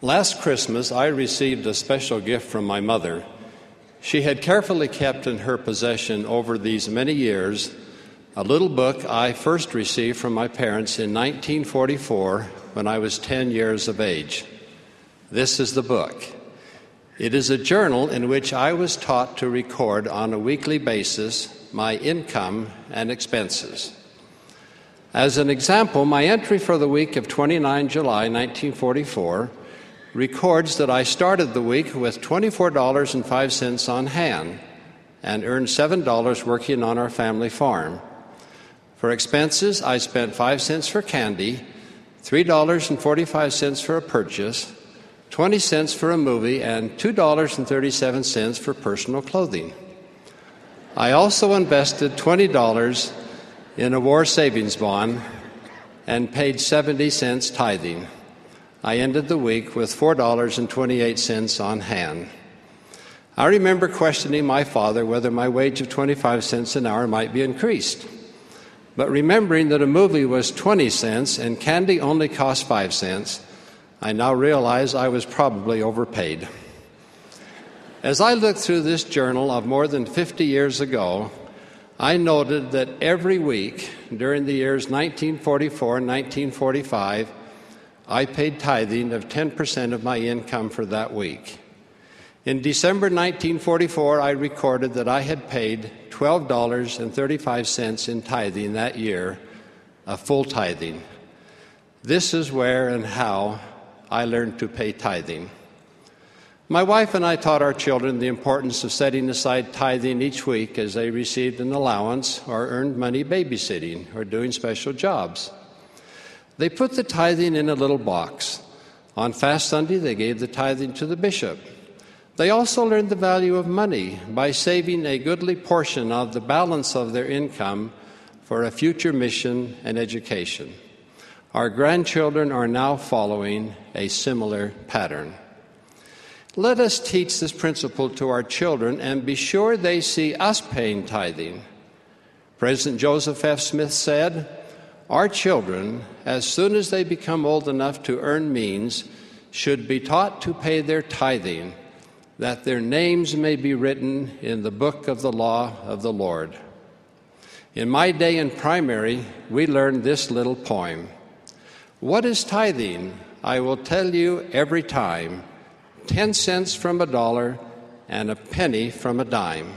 Last Christmas, I received a special gift from my mother. She had carefully kept in her possession over these many years a little book I first received from my parents in 1944 when I was 10 years of age. This is the book. It is a journal in which I was taught to record on a weekly basis my income and expenses. As an example, my entry for the week of 29 July 1944 records that I started the week with $24.05 on hand and earned $7 working on our family farm. For expenses, I spent 5 cents for candy, $3.45 for a purchase, 20 cents for a movie, and $2.37 for personal clothing. I also invested $20 in a war savings bond and paid 70 cents tithing. I ended the week with $4.28 on hand. I remember questioning my father whether my wage of 25 cents an hour might be increased. But remembering that a movie was 20 cents and candy only cost 5 cents, I now realize I was probably overpaid. As I looked through this journal of more than 50 years ago, I noted that every week during the years 1944 and 1945, I paid tithing of 10% of my income for that week. In December 1944, I recorded that I had paid $12.35 in tithing that year, a full tithing. This is where and how I learned to pay tithing. My wife and I taught our children the importance of setting aside tithing each week as they received an allowance or earned money babysitting or doing special jobs. They put the tithing in a little box. On Fast Sunday, they gave the tithing to the bishop. They also learned the value of money by saving a goodly portion of the balance of their income for a future mission and education. Our grandchildren are now following a similar pattern. Let us teach this principle to our children and be sure they see us paying tithing. President Joseph F. Smith said, "Our children, as soon as they become old enough to earn means, should be taught to pay their tithing, that their names may be written in the book of the law of the Lord." In my day in primary, we learned this little poem. What is tithing? I will tell you every time. 10 cents from a dollar and a penny from a dime.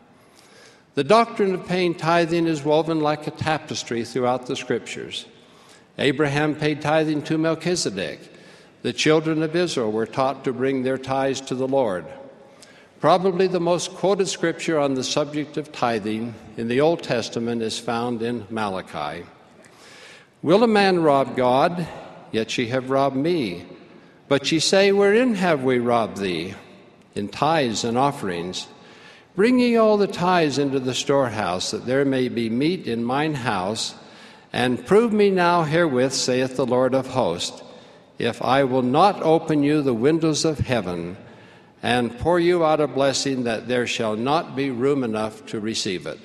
The doctrine of paying tithing is woven like a tapestry throughout the Scriptures. Abraham paid tithing to Melchizedek. The children of Israel were taught to bring their tithes to the Lord. Probably the most quoted scripture on the subject of tithing in the Old Testament is found in Malachi. Will a man rob God? Yet ye have robbed me. But ye say, wherein have we robbed thee? In tithes and offerings. Bring ye all the tithes into the storehouse, that there may be meat in mine house, and prove me now herewith, saith the Lord of hosts, if I will not open you the windows of heaven, and pour you out a blessing that there shall not be room enough to receive it.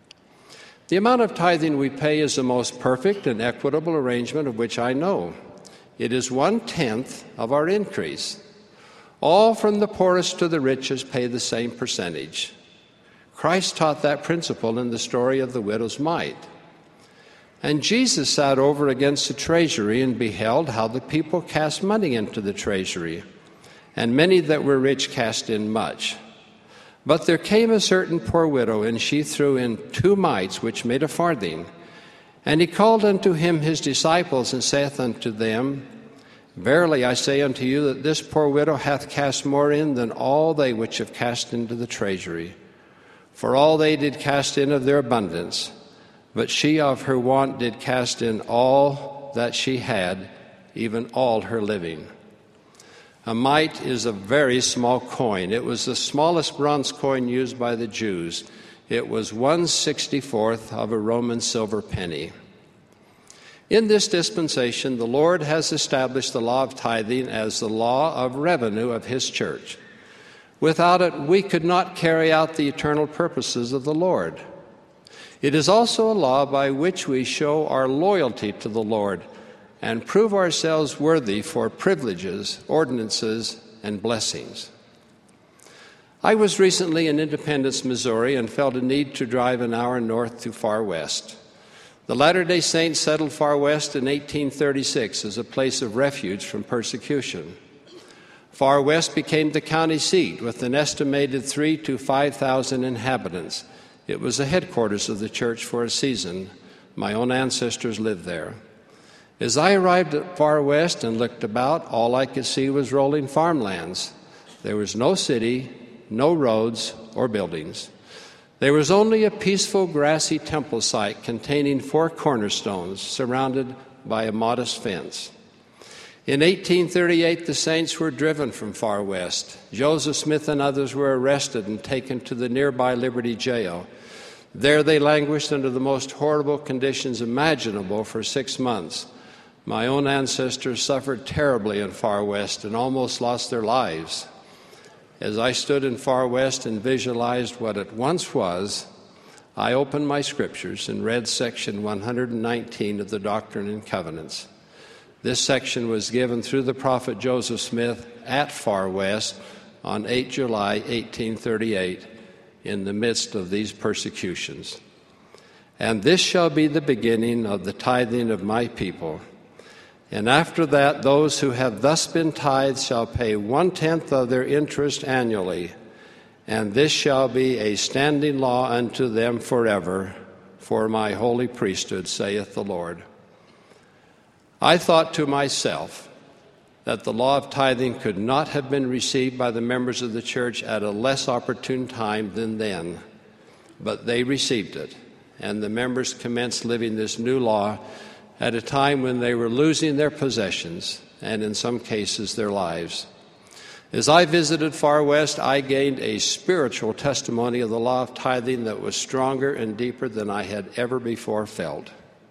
The amount of tithing we pay is the most perfect and equitable arrangement of which I know. It is 1/10 of our increase. All from the poorest to the richest pay the same percentage. Christ taught that principle in the story of the widow's mite. And Jesus sat over against the treasury and beheld how the people cast money into the treasury. And many that were rich cast in much. But there came a certain poor widow, and she threw in 2 mites, which made a farthing. And he called unto him his disciples, and saith unto them, Verily I say unto you, that this poor widow hath cast more in than all they which have cast into the treasury. For all they did cast in of their abundance, but she of her want did cast in all that she had, even all her living. A mite is a very small coin. It was the smallest bronze coin used by the Jews. It was 1/64 of a Roman silver penny. In this dispensation, the Lord has established the law of tithing as the law of revenue of His church. Without it, we could not carry out the eternal purposes of the Lord. It is also a law by which we show our loyalty to the Lord, and prove ourselves worthy for privileges, ordinances, and blessings. I was recently in Independence, Missouri, and felt a need to drive an hour north to Far West. The Latter-day Saints settled Far West in 1836 as a place of refuge from persecution. Far West became the county seat with an estimated 3,000 to 5,000 inhabitants. It was the headquarters of the church for a season. My own ancestors lived there. As I arrived at Far West and looked about, all I could see was rolling farmlands. There was no city, no roads or buildings. There was only a peaceful grassy temple site containing 4 cornerstones surrounded by a modest fence. In 1838, the Saints were driven from Far West. Joseph Smith and others were arrested and taken to the nearby Liberty Jail. There they languished under the most horrible conditions imaginable for 6 months. My own ancestors suffered terribly in Far West and almost lost their lives. As I stood in Far West and visualized what it once was, I opened my scriptures and read section 119 of the Doctrine and Covenants. This section was given through the prophet Joseph Smith at Far West on 8 July 1838 in the midst of these persecutions. And this shall be the beginning of the tithing of my people. And after that, those who have thus been tithed shall pay 1/10 of their interest annually, and this shall be a standing law unto them forever, for my holy priesthood, saith the Lord. I thought to myself that the law of tithing could not have been received by the members of the church at a less opportune time than then, but they received it, and the members commenced living this new law at a time when they were losing their possessions and, in some cases, their lives. As I visited Far West, I gained a spiritual testimony of the law of tithing that was stronger and deeper than I had ever before felt.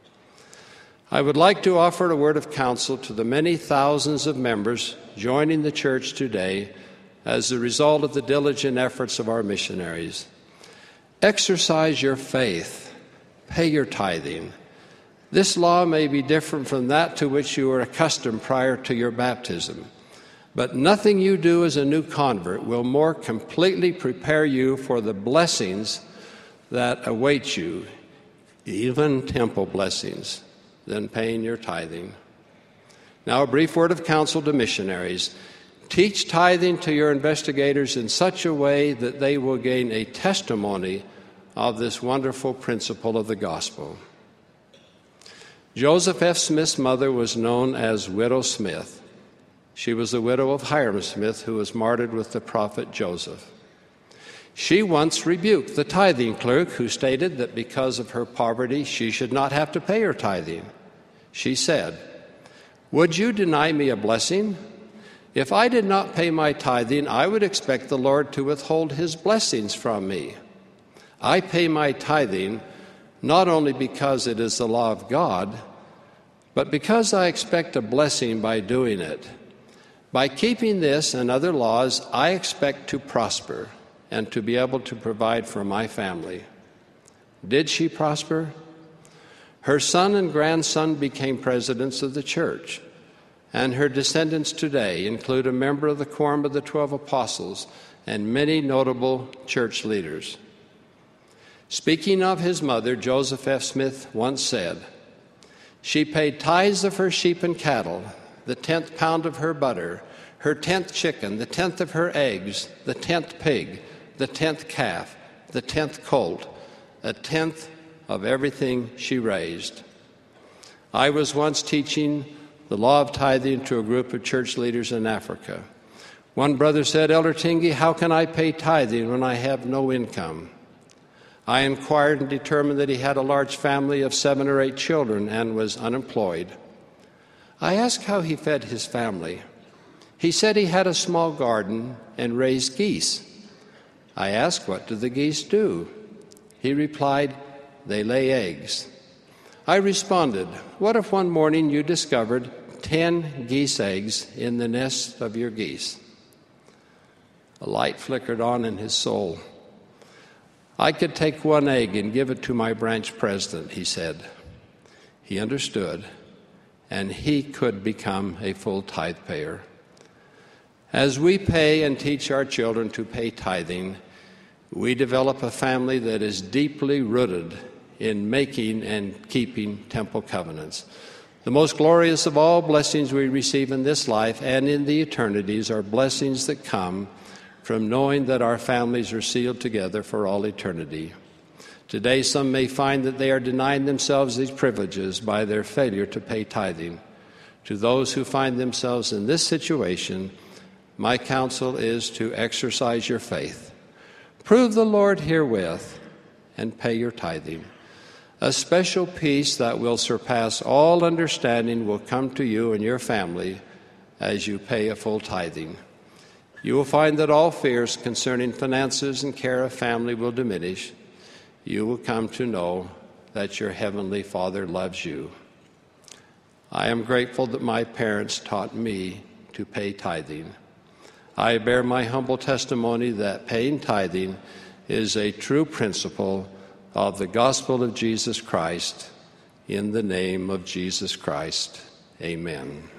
I would like to offer a word of counsel to the many thousands of members joining the church today as a result of the diligent efforts of our missionaries. Exercise your faith. Pay your tithing. This law may be different from that to which you were accustomed prior to your baptism, but nothing you do as a new convert will more completely prepare you for the blessings that await you, even temple blessings, than paying your tithing. Now, a brief word of counsel to missionaries. Teach tithing to your investigators in such a way that they will gain a testimony of this wonderful principle of the gospel. Joseph F. Smith's mother was known as Widow Smith. She was the widow of Hiram Smith, who was martyred with the prophet Joseph. She once rebuked the tithing clerk who stated that because of her poverty, she should not have to pay her tithing. She said, "Would you deny me a blessing? If I did not pay my tithing, I would expect the Lord to withhold his blessings from me. I pay my tithing not only because it is the law of God, but because I expect a blessing by doing it. By keeping this and other laws, I expect to prosper and to be able to provide for my family." Did she prosper? Her son and grandson became presidents of the church, and her descendants today include a member of the Quorum of the 12 Apostles and many notable church leaders. Speaking of his mother, Joseph F. Smith once said, "She paid tithes of her sheep and cattle, the 10th pound of her butter, her 10th chicken, the 10th of her eggs, the 10th pig, the 10th calf, the 10th colt, a 10th of everything she raised." I was once teaching the law of tithing to a group of church leaders in Africa. One brother said, "Elder Tingey, how can I pay tithing when I have no income?" I inquired and determined that he had a large family of 7 or 8 children and was unemployed. I asked how he fed his family. He said he had a small garden and raised geese. I asked, "What do the geese do?" He replied, "They lay eggs." I responded, "What if one morning you discovered 10 geese eggs in the nest of your geese?" A light flickered on in his soul. "I could take 1 egg and give it to my branch president," he said. He understood, and he could become a full tithe payer. As we pay and teach our children to pay tithing, we develop a family that is deeply rooted in making and keeping temple covenants. The most glorious of all blessings we receive in this life and in the eternities are blessings that come from knowing that our families are sealed together for all eternity. Today, some may find that they are denying themselves these privileges by their failure to pay tithing. To those who find themselves in this situation, my counsel is to exercise your faith. Prove the Lord herewith and pay your tithing. A special peace that will surpass all understanding will come to you and your family as you pay a full tithing. You will find that all fears concerning finances and care of family will diminish. You will come to know that your Heavenly Father loves you. I am grateful that my parents taught me to pay tithing. I bear my humble testimony that paying tithing is a true principle of the gospel of Jesus Christ. In the name of Jesus Christ, amen.